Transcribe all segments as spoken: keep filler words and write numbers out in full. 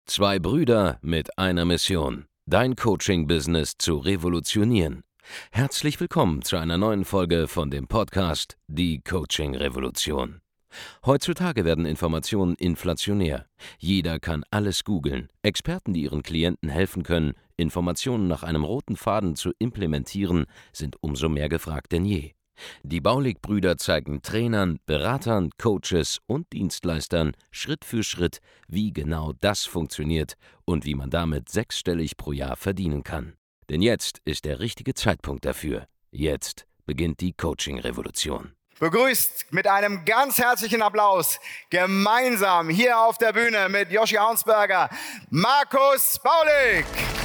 Zwei Brüder mit einer Mission, dein Coaching-Business zu revolutionieren. Herzlich willkommen zu einer neuen Folge von dem Podcast Die Coaching-Revolution. Heutzutage werden Informationen inflationär. Jeder kann alles googeln. Experten, die ihren Klienten helfen können, Informationen nach einem roten Faden zu implementieren, sind umso mehr gefragt denn je. Die Baulig-Brüder zeigen Trainern, Beratern, Coaches und Dienstleistern Schritt für Schritt, wie genau das funktioniert und wie man damit sechsstellig pro Jahr verdienen kann. Denn jetzt ist der richtige Zeitpunkt dafür. Jetzt beginnt die Coaching-Revolution. Begrüßt mit einem ganz herzlichen Applaus gemeinsam hier auf der Bühne mit Joshi Aunsberger, Markus Baulig.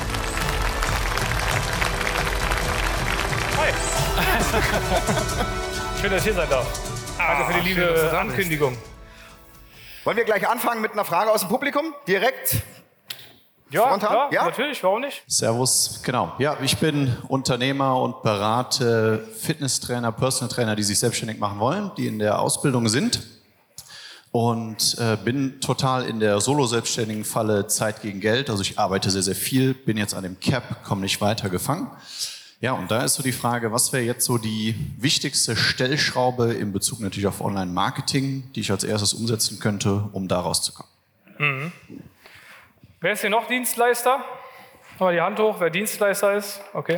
Hi. Schön, dass ich hier sein darf. Danke ah, für die liebe schön, Ankündigung. Wollen wir gleich anfangen mit einer Frage aus dem Publikum? Direkt? Ja, frontal? Klar, ja, natürlich, warum nicht? Servus, genau. Ja, ich bin Unternehmer und berate Fitnesstrainer, Personal Trainer, die sich selbstständig machen wollen, die in der Ausbildung sind. Und äh, bin total in der solo-selbstständigen Falle Zeit gegen Geld. Also ich arbeite sehr, sehr viel, bin jetzt an dem Cap, komme nicht weiter gefangen. Ja, und da ist so die Frage, was wäre jetzt so die wichtigste Stellschraube in Bezug natürlich auf Online-Marketing, die ich als erstes umsetzen könnte, um da rauszukommen? Mhm. Wer ist hier noch Dienstleister? Mal die Hand hoch, wer Dienstleister ist. Okay.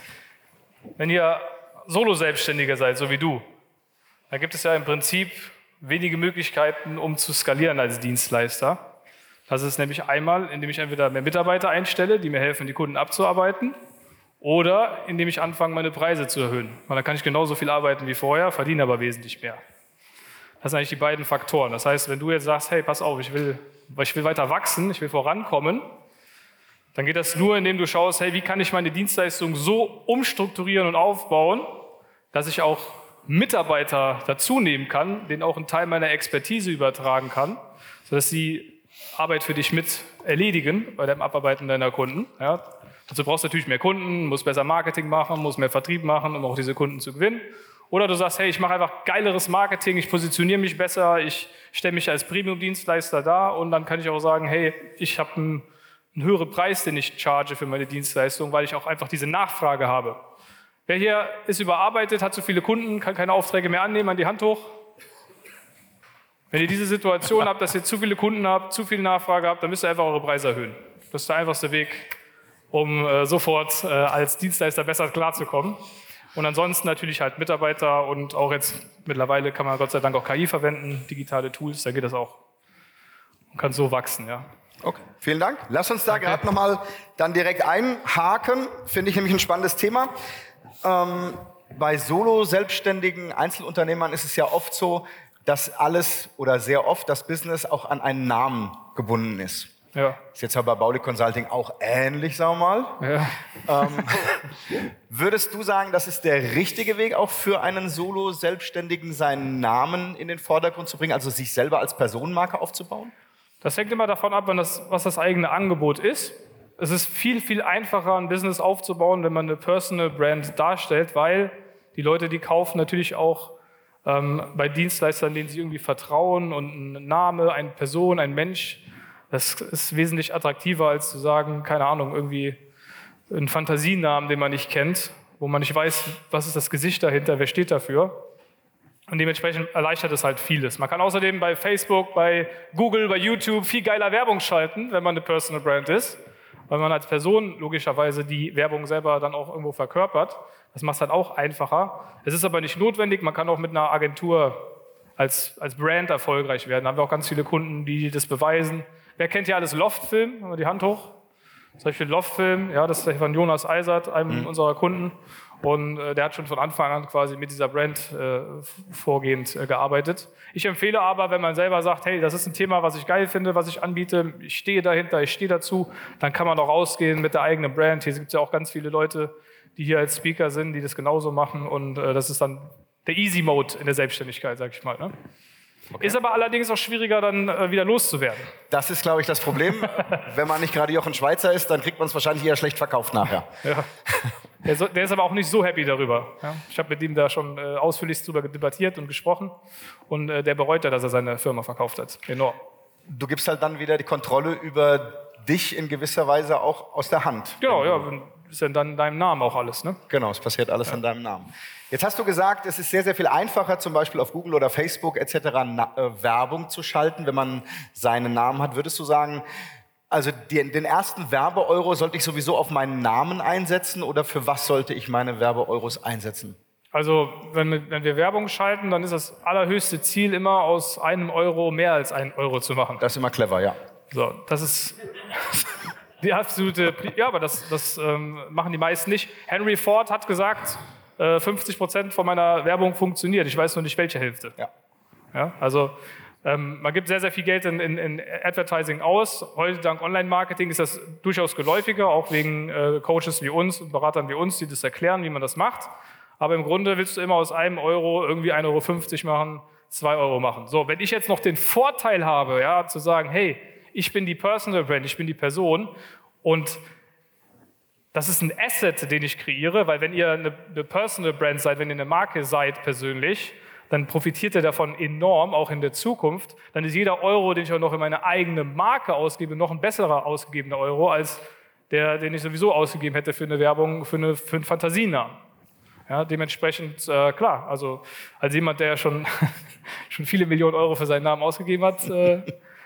Wenn ihr Solo-Selbstständiger seid, so wie du, dann gibt es ja im Prinzip wenige Möglichkeiten, um zu skalieren als Dienstleister. Das ist nämlich einmal, indem ich entweder mehr Mitarbeiter einstelle, die mir helfen, die Kunden abzuarbeiten, oder indem ich anfange, meine Preise zu erhöhen. Weil dann kann ich genauso viel arbeiten wie vorher, verdiene aber wesentlich mehr. Das sind eigentlich die beiden Faktoren. Das heißt, wenn du jetzt sagst, hey, pass auf, ich will, ich will weiter wachsen, ich will vorankommen, dann geht das nur, indem du schaust, hey, wie kann ich meine Dienstleistung so umstrukturieren und aufbauen, dass ich auch Mitarbeiter dazu nehmen kann, denen auch einen Teil meiner Expertise übertragen kann, sodass sie Arbeit für dich mit erledigen bei dem Abarbeiten deiner Kunden. Ja. Dazu brauchst du natürlich mehr Kunden, musst besser Marketing machen, musst mehr Vertrieb machen, um auch diese Kunden zu gewinnen. Oder du sagst, hey, ich mache einfach geileres Marketing, ich positioniere mich besser, ich stelle mich als Premium-Dienstleister dar und dann kann ich auch sagen, hey, ich habe einen, einen höheren Preis, den ich charge für meine Dienstleistung, weil ich auch einfach diese Nachfrage habe. Wer hier ist überarbeitet, hat zu viele Kunden, kann keine Aufträge mehr annehmen, an die Hand hoch. Wenn ihr diese Situation habt, dass ihr zu viele Kunden habt, zu viel Nachfrage habt, dann müsst ihr einfach eure Preise erhöhen. Das ist der einfachste Weg, um äh, sofort äh, als Dienstleister besser klarzukommen. Und ansonsten natürlich halt Mitarbeiter und auch jetzt mittlerweile kann man Gott sei Dank auch K I verwenden, digitale Tools, da geht das auch. Man kann so wachsen, ja. Okay, vielen Dank. Lass uns da okay. gerade nochmal dann direkt einhaken, finde ich nämlich ein spannendes Thema. Ähm, bei Solo-selbstständigen Einzelunternehmern ist es ja oft so, dass alles oder sehr oft das Business auch an einen Namen gebunden ist. Ja. Ist jetzt aber bei Baulig Consulting auch ähnlich, sagen wir mal. Ja. Ähm, würdest du sagen, das ist der richtige Weg auch für einen Solo-Selbstständigen, seinen Namen in den Vordergrund zu bringen, also sich selber als Personenmarke aufzubauen? Das hängt immer davon ab, das, was das eigene Angebot ist. Es ist viel, viel einfacher, ein Business aufzubauen, wenn man eine Personal Brand darstellt, weil die Leute, die kaufen, natürlich auch ähm, bei Dienstleistern, denen sie irgendwie vertrauen und ein Name, eine Person, ein Mensch. Das ist wesentlich attraktiver, als zu sagen, keine Ahnung, irgendwie einen Fantasienamen, den man nicht kennt, wo man nicht weiß, was ist das Gesicht dahinter, wer steht dafür. Und dementsprechend erleichtert es halt vieles. Man kann außerdem bei Facebook, bei Google, bei YouTube viel geiler Werbung schalten, wenn man eine Personal Brand ist, weil man als Person logischerweise die Werbung selber dann auch irgendwo verkörpert. Das macht es dann auch einfacher. Es ist aber nicht notwendig, man kann auch mit einer Agentur als, als Brand erfolgreich werden. Da haben wir auch ganz viele Kunden, die das beweisen. Wer kennt hier alles Loft-Film? Mal die Hand hoch. Zum Beispiel Loft-Film, ja, das ist von Jonas Eisert, einem mhm. unserer Kunden. Und äh, der hat schon von Anfang an quasi mit dieser Brand äh, vorgehend äh, gearbeitet. Ich empfehle aber, wenn man selber sagt, hey, das ist ein Thema, was ich geil finde, was ich anbiete, ich stehe dahinter, ich stehe dazu, dann kann man auch rausgehen mit der eigenen Brand. Hier gibt es ja auch ganz viele Leute, die hier als Speaker sind, die das genauso machen. Und äh, das ist dann der Easy Mode in der Selbstständigkeit, sag ich mal. Ne? Okay. Ist aber allerdings auch schwieriger, dann äh, wieder loszuwerden. Das ist, glaube ich, das Problem. Wenn man nicht gerade Jochen Schweizer ist, dann kriegt man es wahrscheinlich eher schlecht verkauft nachher. Ja. Der, so, der ist aber auch nicht so happy darüber. Ja? Ich habe mit ihm da schon äh, ausführlich darüber debattiert und gesprochen. Und äh, der bereut ja, dass er seine Firma verkauft hat. Enorm. Du gibst halt dann wieder die Kontrolle über dich in gewisser Weise auch aus der Hand. Genau, ja, ist ja dann in deinem Namen auch alles, ne? Genau, es passiert alles ja. in deinem Namen. Jetzt hast du gesagt, es ist sehr, sehr viel einfacher, zum Beispiel auf Google oder Facebook et cetera Na- äh, Werbung zu schalten, wenn man seinen Namen hat. Würdest du sagen, also den, den ersten Werbeeuro sollte ich sowieso auf meinen Namen einsetzen oder für was sollte ich meine Werbeeuros einsetzen? Also wenn wir, wenn wir Werbung schalten, dann ist das allerhöchste Ziel immer aus einem Euro mehr als einen Euro zu machen. Das ist immer clever, ja. So, das ist die absolute, ja, aber das, das ähm, machen die meisten nicht. Henry Ford hat gesagt, äh, fünfzig Prozent von meiner Werbung funktioniert. Ich weiß nur nicht, welche Hälfte. Ja. Ja, also ähm, man gibt sehr, sehr viel Geld in, in, in Advertising aus. Heute dank Online-Marketing ist das durchaus geläufiger, auch wegen äh, Coaches wie uns und Beratern wie uns, die das erklären, wie man das macht. Aber im Grunde willst du immer aus einem Euro irgendwie ein Euro fünfzig machen, zwei Euro machen. So, wenn ich jetzt noch den Vorteil habe, ja, zu sagen, hey, ich bin die Personal Brand, ich bin die Person und das ist ein Asset, den ich kreiere, weil wenn ihr eine, eine Personal Brand seid, wenn ihr eine Marke seid persönlich, dann profitiert ihr davon enorm, auch in der Zukunft. Dann ist jeder Euro, den ich auch noch in meine eigene Marke ausgebe, noch ein besserer ausgegebener Euro als der, den ich sowieso ausgegeben hätte für eine Werbung, für, eine, für einen Fantasienamen. Ja, dementsprechend, äh, klar, also als jemand, der schon, schon viele Millionen Euro für seinen Namen ausgegeben hat, äh,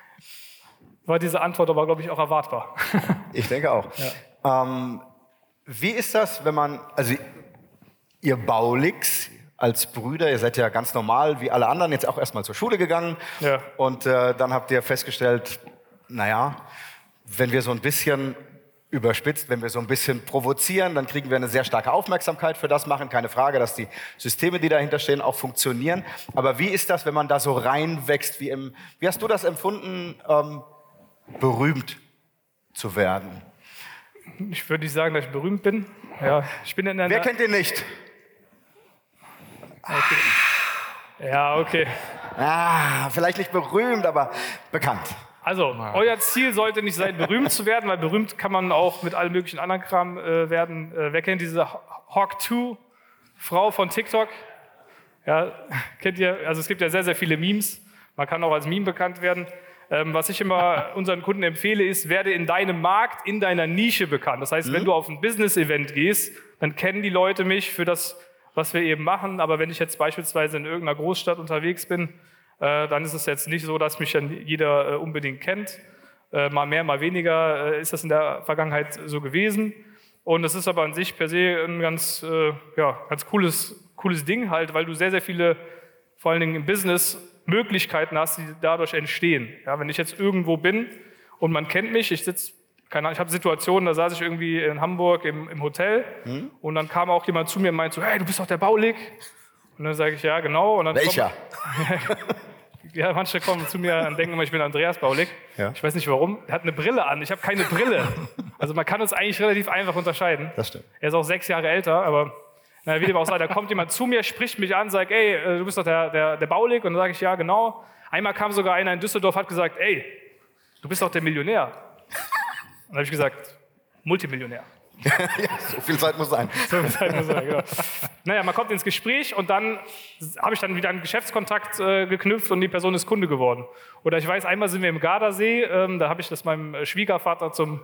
war diese Antwort aber, glaube ich, auch erwartbar. Ich denke auch. Ja. Ähm, wie ist das, wenn man, also ihr Baulix als Brüder, ihr seid ja ganz normal wie alle anderen, jetzt auch erstmal zur Schule gegangen ja. und äh, dann habt ihr festgestellt, naja, wenn wir so ein bisschen überspitzt, wenn wir so ein bisschen provozieren, dann kriegen wir eine sehr starke Aufmerksamkeit für das machen. Keine Frage, dass die Systeme, die dahinter stehen, auch funktionieren. Aber wie ist das, wenn man da so reinwächst? Wie, im, wie hast du das empfunden, ähm, berühmt zu werden? Ich würde nicht sagen, dass ich berühmt bin. Ja, ich bin in einer Wer kennt ihn nicht? Okay. Ja, okay. Ah, vielleicht nicht berühmt, aber bekannt. Also, euer Ziel sollte nicht sein, berühmt zu werden, weil berühmt kann man auch mit allen möglichen anderen Kram äh, werden. Äh, wer kennt diese Hawk zwei Frau von TikTok? Ja, kennt ihr? Also es gibt ja sehr, sehr viele Memes. Man kann auch als Meme bekannt werden. Ähm, was ich immer unseren Kunden empfehle, ist, werde in deinem Markt, in deiner Nische bekannt. Das heißt, mhm. wenn du auf ein Business-Event gehst, dann kennen die Leute mich für das, was wir eben machen. Aber wenn ich jetzt beispielsweise in irgendeiner Großstadt unterwegs bin, äh, dann ist es jetzt nicht so, dass mich dann jeder äh, unbedingt kennt. Äh, mal mehr, mal weniger äh, ist das in der Vergangenheit so gewesen. Und das ist aber an sich per se ein ganz, äh, ja, ganz cooles, cooles Ding halt, weil du sehr, sehr viele, vor allen Dingen im Business, Möglichkeiten hast, die dadurch entstehen. Ja, wenn ich jetzt irgendwo bin und man kennt mich, ich sitze, keine Ahnung, ich habe Situationen, da saß ich irgendwie in Hamburg im, im Hotel hm? und dann kam auch jemand zu mir und meinte so, hey, du bist doch der Baulig. Und dann sage ich, ja, genau. Und dann Welcher? Kommt, ja, manche kommen zu mir und denken immer, ich bin Andreas Baulig. Ja. Ich weiß nicht warum. Er hat eine Brille an, ich habe keine Brille. Also man kann uns eigentlich relativ einfach unterscheiden. Das stimmt. Er ist auch sechs Jahre älter, aber na, wie dem auch sei, da kommt jemand zu mir, spricht mich an, sagt, ey, du bist doch der, der, der Baulig. Und dann sage ich, ja, genau. Einmal kam sogar einer in Düsseldorf, hat gesagt, ey, du bist doch der Millionär. Und dann habe ich gesagt, Multimillionär. Ja, so viel Zeit muss sein. So viel Zeit muss sein, genau. Naja, man kommt ins Gespräch und dann habe ich dann wieder einen Geschäftskontakt äh, geknüpft und die Person ist Kunde geworden. Oder ich weiß, einmal sind wir im Gardasee, ähm, da habe ich das meinem Schwiegervater zum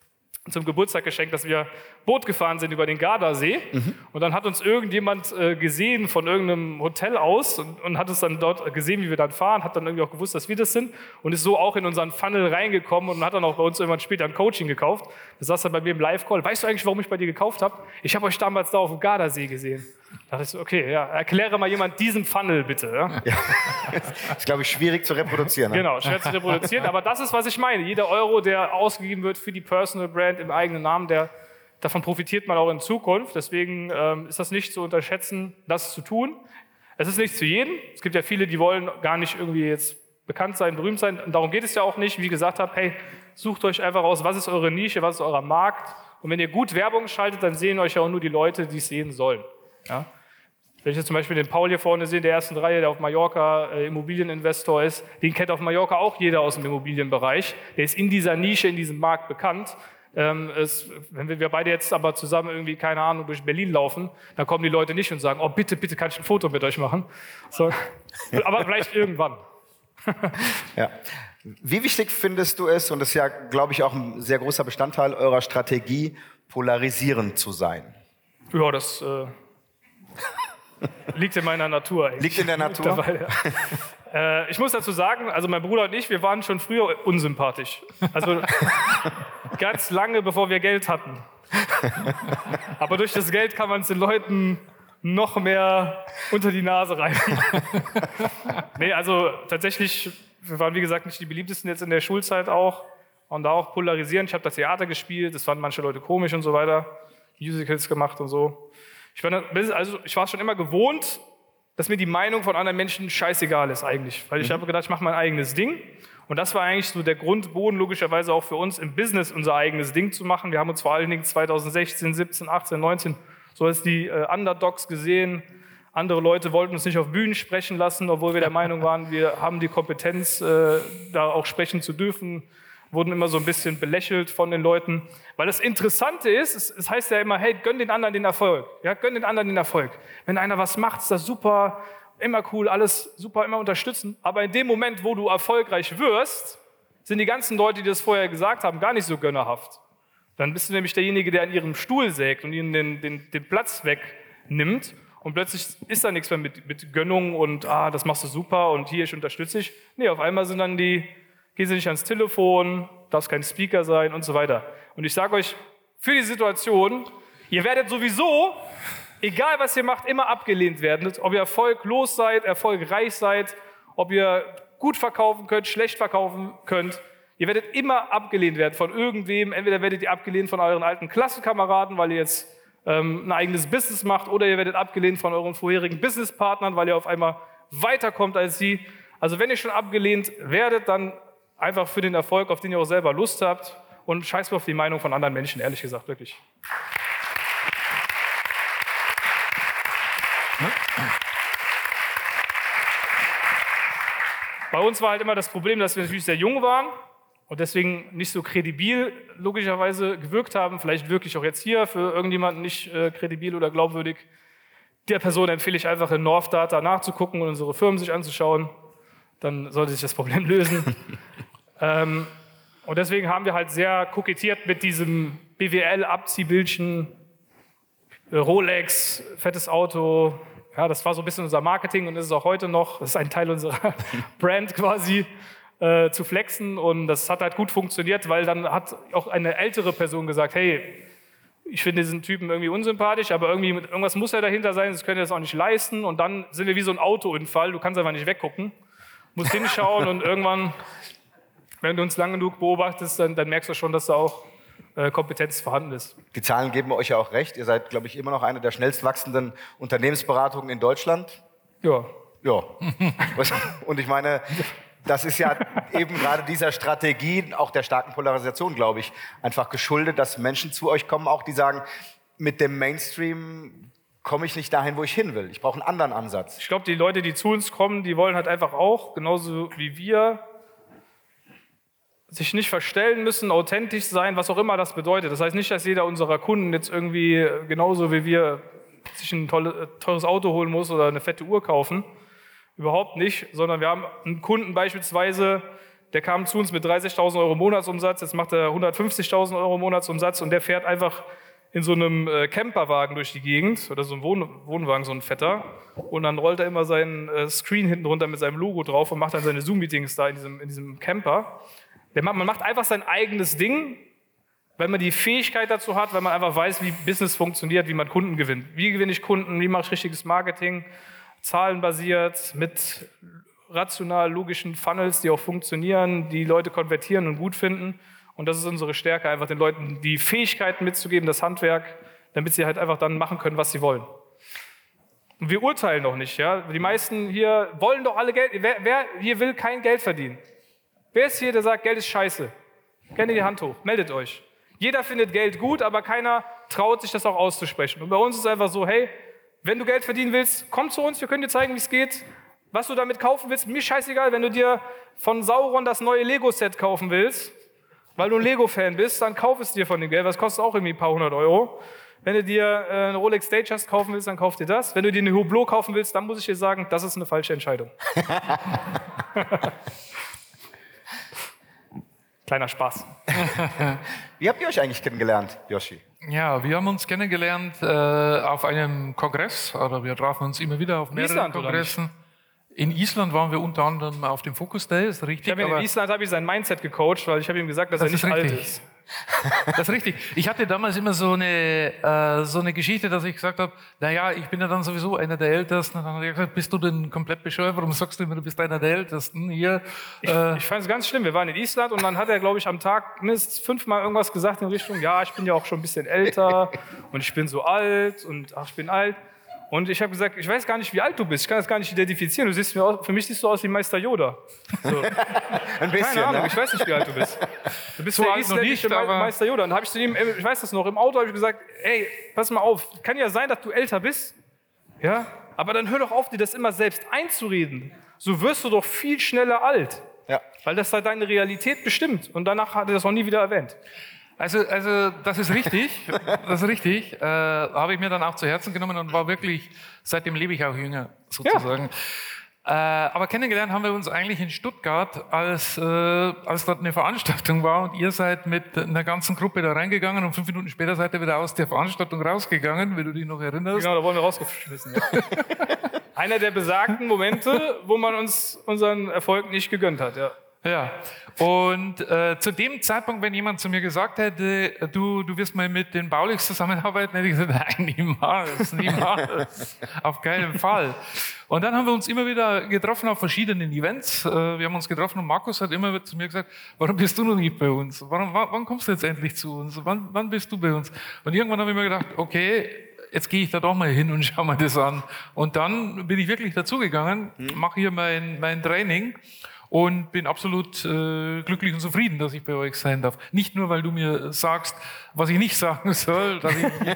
zum Geburtstag geschenkt, dass wir Boot gefahren sind über den Gardasee. Mhm. Und dann hat uns irgendjemand äh, gesehen von irgendeinem Hotel aus und, und hat uns dann dort gesehen, wie wir dann fahren, hat dann irgendwie auch gewusst, dass wir das sind und ist so auch in unseren Funnel reingekommen und hat dann auch bei uns irgendwann später ein Coaching gekauft. Das saß dann bei mir im Live-Call. Weißt du eigentlich, warum ich bei dir gekauft habe? Ich habe euch damals da auf dem Gardasee gesehen. Da dachte ich so, okay, ja, erkläre mal jemand diesen Funnel bitte. Ja? Ja. Das ist, glaube ich, schwierig zu reproduzieren. Ne? Genau, schwer zu reproduzieren. Aber das ist, was ich meine. Jeder Euro, der ausgegeben wird für die Personal Brand im eigenen Namen, der, davon profitiert man auch in Zukunft. Deswegen ähm, ist das nicht zu unterschätzen, das zu tun. Es ist nicht zu jedem. Es gibt ja viele, die wollen gar nicht irgendwie jetzt bekannt sein, berühmt sein. Und darum geht es ja auch nicht. Wie gesagt habe, hey, sucht euch einfach aus, was ist eure Nische, was ist euer Markt. Und wenn ihr gut Werbung schaltet, dann sehen euch ja auch nur die Leute, die es sehen sollen. Ja? Wenn ich jetzt zum Beispiel den Paul hier vorne sehe, der ersten Reihe, der auf Mallorca äh, Immobilieninvestor ist, den kennt auf Mallorca auch jeder aus dem Immobilienbereich. Der ist in dieser Nische, in diesem Markt bekannt. Ähm, es, wenn wir, wir beide jetzt aber zusammen irgendwie, keine Ahnung, durch Berlin laufen, dann kommen die Leute nicht und sagen, oh bitte, bitte, kann ich ein Foto mit euch machen? So, aber vielleicht irgendwann. Ja. Wie wichtig findest du es, und das ist ja, glaube ich, auch ein sehr großer Bestandteil eurer Strategie, polarisierend zu sein? Ja, das äh, liegt in meiner Natur. Eigentlich. Liegt in der Natur? Dabei, ja. äh, ich muss dazu sagen, also mein Bruder und ich, wir waren schon früher unsympathisch. Also ganz lange, bevor wir Geld hatten. Aber durch das Geld kann man es den Leuten noch mehr unter die Nase reiben. Nee, also tatsächlich, wir waren wie gesagt nicht die beliebtesten jetzt in der Schulzeit auch. Und da auch polarisieren. Ich habe das Theater gespielt, das fanden manche Leute komisch und so weiter. Musicals gemacht und so. Ich war, also, ich war schon immer gewohnt, dass mir die Meinung von anderen Menschen scheißegal ist eigentlich. Weil ich mhm. habe gedacht, ich mache mein eigenes Ding. Und das war eigentlich so der Grundboden logischerweise auch für uns im Business unser eigenes Ding zu machen. Wir haben uns vor allen Dingen zwanzig sechzehn, siebzehn, achtzehn, neunzehn so als die äh, Underdogs gesehen. Andere Leute wollten uns nicht auf Bühnen sprechen lassen, obwohl wir der Meinung waren, wir haben die Kompetenz, äh, da auch sprechen zu dürfen. Wurden immer so ein bisschen belächelt von den Leuten. Weil das Interessante ist, es, es heißt ja immer, hey, gönn den anderen den Erfolg. Ja, gönn den anderen den Erfolg. Wenn einer was macht, ist das super, immer cool, alles super, immer unterstützen. Aber in dem Moment, wo du erfolgreich wirst, sind die ganzen Leute, die das vorher gesagt haben, gar nicht so gönnerhaft. Dann bist du nämlich derjenige, der an ihrem Stuhl sägt und ihnen den, den, den Platz wegnimmt. Und plötzlich ist da nichts mehr mit, mit Gönnung und ah, das machst du super und hier, ich unterstütze dich. Nee, auf einmal sind dann die Gehen Sie nicht ans Telefon, darfst kein Speaker sein und so weiter. Und ich sage euch, für die Situation, ihr werdet sowieso, egal was ihr macht, immer abgelehnt werden. Ob ihr erfolglos seid, erfolgreich seid, ob ihr gut verkaufen könnt, schlecht verkaufen könnt. Ihr werdet immer abgelehnt werden von irgendwem. Entweder werdet ihr abgelehnt von euren alten Klassenkameraden, weil ihr jetzt ähm, ein eigenes Business macht, oder ihr werdet abgelehnt von euren vorherigen Businesspartnern, weil ihr auf einmal weiterkommt als sie. Also wenn ihr schon abgelehnt werdet, dann einfach für den Erfolg, auf den ihr auch selber Lust habt, und scheiß mal auf die Meinung von anderen Menschen, ehrlich gesagt, wirklich. Bei uns war halt immer das Problem, dass wir natürlich sehr jung waren und deswegen nicht so kredibil logischerweise gewirkt haben, vielleicht wirklich auch jetzt hier für irgendjemanden nicht äh, kredibil oder glaubwürdig. Der Person empfehle ich einfach in North Data nachzugucken und unsere Firmen sich anzuschauen, dann sollte sich das Problem lösen. Ähm, und deswegen haben wir halt sehr kokettiert mit diesem B W L-Abziehbildchen, äh, Rolex, fettes Auto. Ja, das war so ein bisschen unser Marketing und ist es auch heute noch. Das ist ein Teil unserer Brand quasi, äh, zu flexen. Und das hat halt gut funktioniert, weil dann hat auch eine ältere Person gesagt, hey, ich finde diesen Typen irgendwie unsympathisch, aber irgendwie mit, irgendwas muss ja dahinter sein, sonst könnt ihr das auch nicht leisten. Und dann sind wir wie so ein Autounfall, du kannst einfach nicht weggucken, musst hinschauen und irgendwann... Wenn du uns lang genug beobachtest, dann, dann merkst du schon, dass da auch äh, Kompetenz vorhanden ist. Die Zahlen geben euch ja auch recht. Ihr seid, glaube ich, immer noch eine der schnellst wachsenden Unternehmensberatungen in Deutschland. Ja. Ja. Und ich meine, das ist ja eben gerade dieser Strategie, auch der starken Polarisation, glaube ich, einfach geschuldet, dass Menschen zu euch kommen, auch die sagen, mit dem Mainstream komme ich nicht dahin, wo ich hin will. Ich brauche einen anderen Ansatz. Ich glaube, die Leute, die zu uns kommen, die wollen halt einfach auch, genauso wie wir, sich nicht verstellen müssen, authentisch sein, was auch immer das bedeutet. Das heißt nicht, dass jeder unserer Kunden jetzt irgendwie genauso wie wir sich ein tolle, teures Auto holen muss oder eine fette Uhr kaufen. Überhaupt nicht, sondern wir haben einen Kunden beispielsweise, der kam zu uns mit dreißigtausend Euro Monatsumsatz, jetzt macht er hundertfünfzigtausend Euro Monatsumsatz und der fährt einfach in so einem äh, Camperwagen durch die Gegend oder so ein Wohn Wohnwagen, so ein fetter, und dann rollt er immer seinen äh, Screen hinten runter mit seinem Logo drauf und macht dann seine Zoom-Meetings da in diesem, in diesem Camper. Man macht einfach sein eigenes Ding, weil man die Fähigkeit dazu hat, weil man einfach weiß, wie Business funktioniert, wie man Kunden gewinnt. Wie gewinne ich Kunden, wie mache ich richtiges Marketing, zahlenbasiert, mit rational logischen Funnels, die auch funktionieren, die Leute konvertieren und gut finden. Und das ist unsere Stärke, einfach den Leuten die Fähigkeiten mitzugeben, das Handwerk, damit sie halt einfach dann machen können, was sie wollen. Und wir urteilen doch nicht. Ja? Die meisten hier wollen doch alle Geld. Wer, wer hier will kein Geld verdienen? Wer ist hier, der sagt, Geld ist scheiße? Gerne die Hand hoch, meldet euch. Jeder findet Geld gut, aber keiner traut sich das auch auszusprechen. Und bei uns ist es einfach so, hey, wenn du Geld verdienen willst, komm zu uns, wir können dir zeigen, wie es geht. Was du damit kaufen willst, mir scheißegal. Wenn du dir von Sauron das neue Lego-Set kaufen willst, weil du ein Lego-Fan bist, dann kauf es dir von dem Geld. Das kostet auch irgendwie ein paar hundert Euro. Wenn du dir äh, eine Rolex Datejust kaufen willst, dann kauf dir das. Wenn du dir eine Hublot kaufen willst, dann muss ich dir sagen, das ist eine falsche Entscheidung. Kleiner Spaß. Wie habt ihr euch eigentlich kennengelernt, Yoshi? Ja, wir haben uns kennengelernt äh, auf einem Kongress, oder wir trafen uns immer wieder auf mehreren Island, Kongressen. In Island waren wir unter anderem auf dem Focus Day, ist richtig. Ich habe in Island habe ich sein Mindset gecoacht, weil ich habe ihm gesagt, dass Das er nicht ist alt richtig. ist. Das ist richtig. Ich hatte damals immer so eine, äh, so eine Geschichte, dass ich gesagt habe, naja, ich bin ja dann sowieso einer der Ältesten. Und dann hat er gesagt, bist du denn komplett bescheuert? Warum sagst du immer, du bist einer der Ältesten hier? Äh, Ich fand es ganz schlimm. Wir waren in Island und dann hat er, glaube ich, am Tag mindestens fünfmal irgendwas gesagt in Richtung, ja, ich bin ja auch schon ein bisschen älter und ich bin so alt und ach, ich bin alt. Und ich habe gesagt, ich weiß gar nicht, wie alt du bist. Ich kann das gar nicht identifizieren. Du siehst mir aus, für mich siehst du aus wie Meister Yoda. So. Ein bisschen, Keine Ahnung, ne? ich weiß nicht, wie alt du bist. Du bist So der alt noch isländische nicht, aber- Meister Yoda. Und dann habe ich zu ihm, ich weiß das noch, im Auto habe ich gesagt, ey, pass mal auf, kann ja sein, dass du älter bist, ja, aber dann hör doch auf, dir das immer selbst einzureden. So wirst du doch viel schneller alt, Ja. weil das halt deine Realität bestimmt. Und danach hat er das noch nie wieder erwähnt. Also, also das ist richtig, das ist richtig. Äh, habe ich mir dann auch zu Herzen genommen und war wirklich, seitdem lebe ich auch jünger, sozusagen. Äh, aber kennengelernt haben wir uns eigentlich in Stuttgart, als, äh, als dort eine Veranstaltung war und ihr seid mit einer ganzen Gruppe da reingegangen und fünf Minuten später seid ihr wieder aus der Veranstaltung rausgegangen, wenn du dich noch erinnerst. Genau, da wurden wir rausgeschmissen. Ja. Einer der besagten Momente, wo man uns unseren Erfolg nicht gegönnt hat. Ja. Ja, und äh, zu dem Zeitpunkt, wenn jemand zu mir gesagt hätte, du, du wirst mal mit den Baulichs zusammenarbeiten, hätte ich gesagt, nein, niemals, niemals, auf keinen Fall. Und dann haben wir uns immer wieder getroffen auf verschiedenen Events. Äh, wir haben uns getroffen und Markus hat immer wieder zu mir gesagt, warum bist du noch nicht bei uns? Warum, wann, wann kommst du jetzt endlich zu uns? Wann, wann bist du bei uns? Und irgendwann habe ich mir gedacht, okay, jetzt gehe ich da doch mal hin und schaue mir das an. Und dann bin ich wirklich dazugegangen, mache hier mein, mein Training. Und bin absolut äh, glücklich und zufrieden, dass ich bei euch sein darf. Nicht nur, weil du mir sagst, was ich nicht sagen soll, dass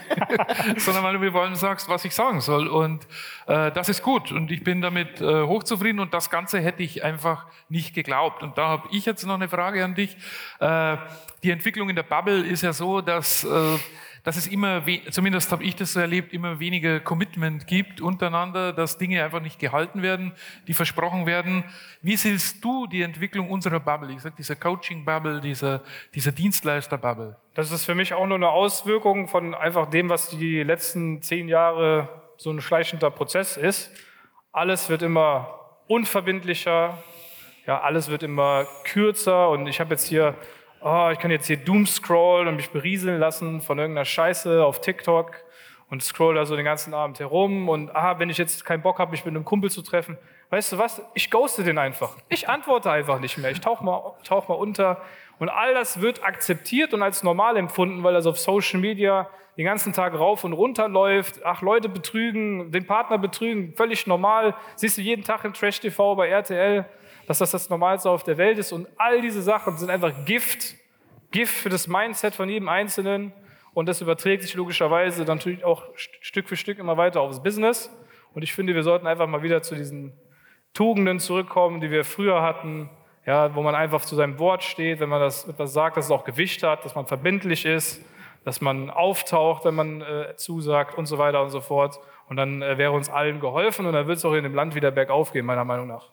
ich, sondern weil du mir vor allem sagst, was ich sagen soll. Und äh, das ist gut. Und ich bin damit äh, hochzufrieden. Und das Ganze hätte ich einfach nicht geglaubt. Und da habe ich jetzt noch eine Frage an dich. Äh, die Entwicklung in der Bubble ist ja so, dass... Äh, dass es immer, zumindest habe ich das so erlebt, immer weniger Commitment gibt untereinander, dass Dinge einfach nicht gehalten werden, die versprochen werden. Wie siehst du die Entwicklung unserer Bubble? Ich sage, dieser Coaching-Bubble, dieser, dieser Dienstleister-Bubble. Das ist für mich auch nur eine Auswirkung von einfach dem, was die letzten zehn Jahre so ein schleichender Prozess ist. Alles wird immer unverbindlicher, ja, alles wird immer kürzer und ich habe jetzt hier Oh, ich kann jetzt hier doomscrollen und mich berieseln lassen von irgendeiner Scheiße auf TikTok und scroll da so den ganzen Abend herum und ah, wenn ich jetzt keinen Bock habe, mich mit einem Kumpel zu treffen, weißt du was, ich ghoste den einfach. Ich antworte einfach nicht mehr, ich tauche mal, tauch mal unter und all das wird akzeptiert und als normal empfunden, weil das auf Social Media den ganzen Tag rauf und runter läuft. Ach, Leute betrügen, den Partner betrügen, völlig normal. Siehst du jeden Tag im Trash-T V bei R T L, dass das das Normalste auf der Welt ist. Und all diese Sachen sind einfach Gift. Gift für das Mindset von jedem Einzelnen. Und das überträgt sich logischerweise dann natürlich auch Stück für Stück immer weiter aufs Business. Und ich finde, wir sollten einfach mal wieder zu diesen Tugenden zurückkommen, die wir früher hatten. Ja, wo man einfach zu seinem Wort steht, wenn man das etwas sagt, dass es auch Gewicht hat, dass man verbindlich ist, dass man auftaucht, wenn man äh, zusagt und so weiter und so fort. Und dann äh, wäre uns allen geholfen und dann wird es auch in dem Land wieder bergauf gehen, meiner Meinung nach.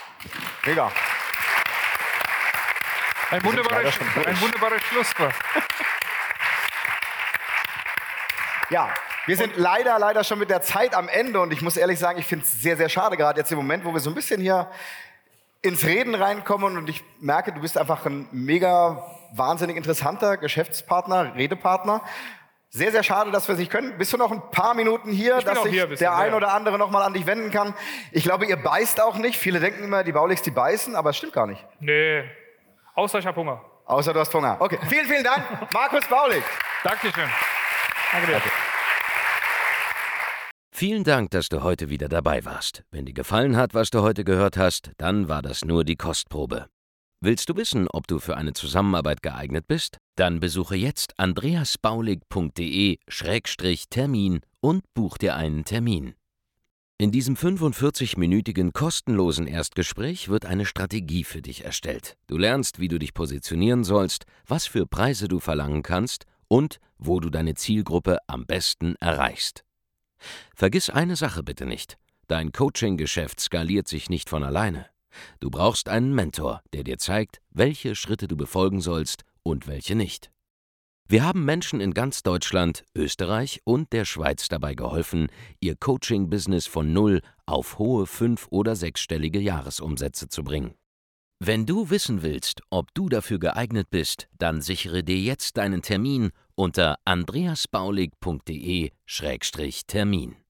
Mega. Ein wunderbares, ein wunderbares Schlusswort. Ja, wir sind leider, leider schon mit der Zeit am Ende und ich muss ehrlich sagen, ich finde es sehr, sehr schade, gerade jetzt im Moment, wo wir so ein bisschen hier ins Reden reinkommen und ich merke, du bist einfach ein mega wahnsinnig interessanter Geschäftspartner, Redepartner. Sehr, sehr schade, dass wir es nicht können. Bist du noch ein paar Minuten hier, Ich bin dass auch sich hier ein bisschen, der ein ja. oder andere noch mal an dich wenden kann? Ich glaube, ihr beißt auch nicht. Viele denken immer, die Baulichs, die beißen, aber es stimmt gar nicht. Nee, außer ich habe Hunger. Außer du hast Hunger. Okay, vielen, vielen Dank, Markus Baulig. Dankeschön. Danke dir. Vielen Dank, dass du heute wieder dabei warst. Wenn dir gefallen hat, was du heute gehört hast, dann war das nur die Kostprobe. Willst du wissen, ob du für eine Zusammenarbeit geeignet bist? Dann besuche jetzt andreasbaulig punkt de Schrägstrich Termin und buch dir einen Termin. In diesem fünfundvierzig-minütigen kostenlosen Erstgespräch wird eine Strategie für dich erstellt. Du lernst, wie du dich positionieren sollst, was für Preise du verlangen kannst und wo du deine Zielgruppe am besten erreichst. Vergiss eine Sache bitte nicht. Dein Coaching-Geschäft skaliert sich nicht von alleine. Du brauchst einen Mentor, der dir zeigt, welche Schritte du befolgen sollst und welche nicht. Wir haben Menschen in ganz Deutschland, Österreich und der Schweiz dabei geholfen, ihr Coaching-Business von null auf hohe fünf- oder sechsstellige Jahresumsätze zu bringen. Wenn du wissen willst, ob du dafür geeignet bist, dann sichere dir jetzt deinen Termin unter andreasbaulig punkt de Schrägstrich Termin.